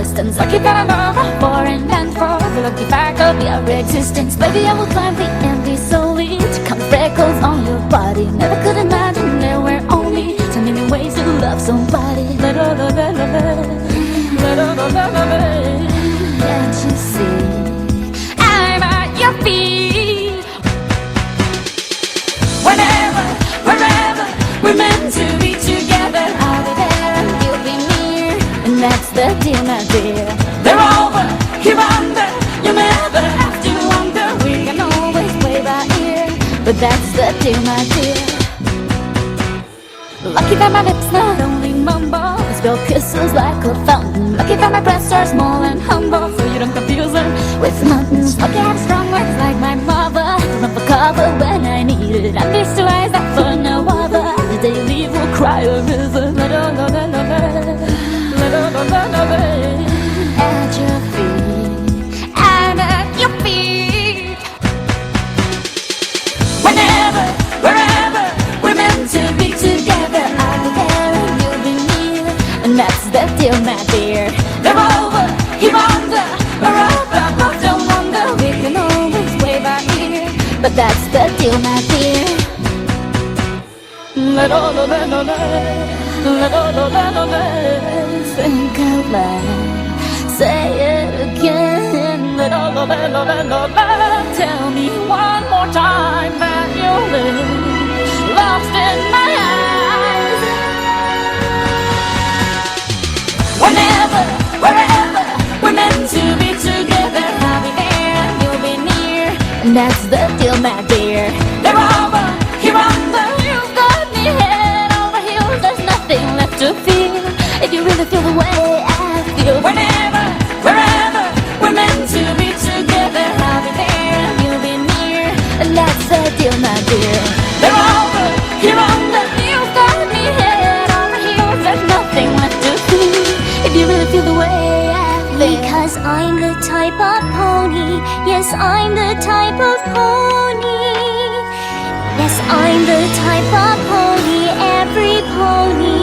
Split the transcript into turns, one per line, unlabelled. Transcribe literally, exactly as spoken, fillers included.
distance. Lucky that I love a foreign land for the lucky fact of your existence. Baby, I will climb the empty slowly to count the freckles on your body. Never could imagine there were only so many ways to love somebody. Little, little, little, little, little, little. Can't you see? I'm at your feet. Whenever, wherever we're meant to be together, I'll be there and you'll be near. And that's the deal, my dear. They're over, here under. You never have to wonder. We can always play by ear. But that's the deal, my dear. Lucky that my lips not only mumble, they spill kisses like a fountain. Lucky that my breasts are small and humble, so you don't confuse them with mountains. Lucky I have strong words like my mother to run for cover when I need it. And these two eyes that for no other, the day you leave will cry a river. Little, little, little, little, little, little, at your feet, and at your feet. Whenever, wherever we're meant to be together, I'll be there and you'll be near. And that's the deal, my dear. They're over, here under, or up above. Don't wonder, we can always play by ear. But that's the deal, my dear. Little, little, little, little, little, little, think out loud. Say it again. Little, little, little, little, tell me one more time that you live lost in my eyes. Whenever, wherever we're meant to be together, I'll be there and you'll be near. And that's the deal, my dear. They're over, here under. You've got me head over heels. There's nothing left to feel if you really feel the way I feel. Whenever, wherever we're meant to be together, I'll be there and you'll be near. And that's the deal, my dear. They're over, here under. You've got me head over heels. There's nothing left to feel if you really feel the way I feel.
Because I'm the type of pony. Yes, I'm the type of pony. Yes, I'm the type of pony every pony